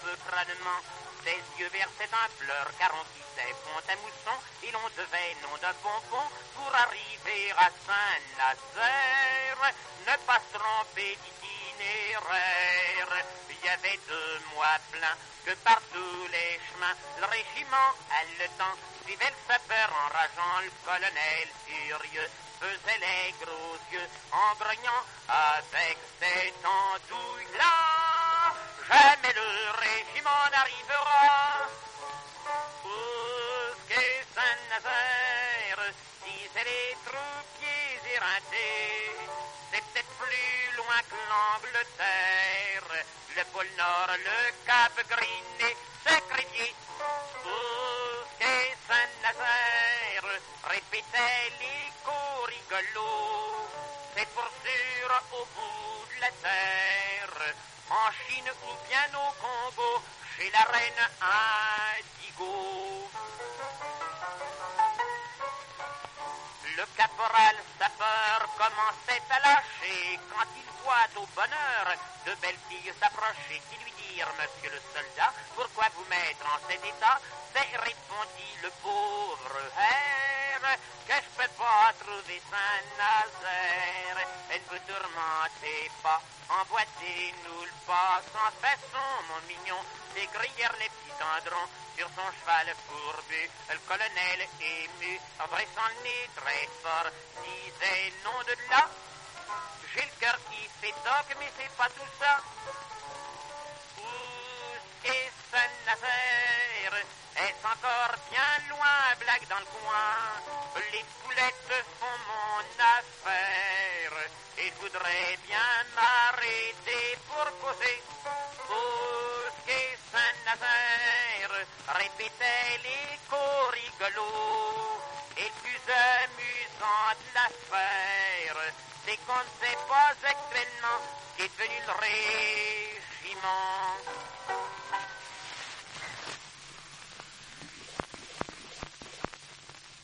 peu crânement. Ses yeux versaient un pleur car on quittait Pont-à-Mousson et l'on devait, nom d'un bonbon, pour arriver à Saint-Nazaire, ne pas se tromper d'itinéraire. Il y avait 2 mois pleins que par tous les chemins, le régiment haletant suivait le sapeur en rageant, le colonel furieux faisait les gros yeux en grognant avec cette andouille-là. Jamais le régiment n'arrivera où qu'est Saint-Nazaire, disaient les troupiers éreintés. C'est peut-être plus loin que l'Angleterre, le pôle Nord, le Cap Griné, Saint-Crédier. Où qu'est Saint-Nazaire, répétaient l'écho rigolo. C'est pour sûr au bout de la terre, en Chine ou bien au Congo, chez la reine Indigo. Le caporal sapeur commençait à lâcher quand il voit au bonheur de belles filles s'approcher qui lui dirent: Monsieur le soldat, pourquoi vous mettre en cet état? C'est, répondit le pauvre air, que je peux pas trouver Saint-Nazaire. Et ne vous tourmentez pas, emboîtez nous le pas sans façon, mon mignon. S'écrièrent les petits tendrons sur son cheval fourbu. Le colonel ému, dressant le nez très fort, disait: nom de là, j'ai le cœur qui fait toc, mais c'est pas tout ça. Où est Saint-Nazaire? Est-ce encore bien loin, blague dans le coin? Les poulettes font mon affaire et je voudrais bien m'arrêter pour causer. Où est Saint-Nazaire? Répétaient l'écho rigolo. Et le plus amusant de l'affaire, c'est qu'on ne sait pas actuellement ce qui est devenu le régiment.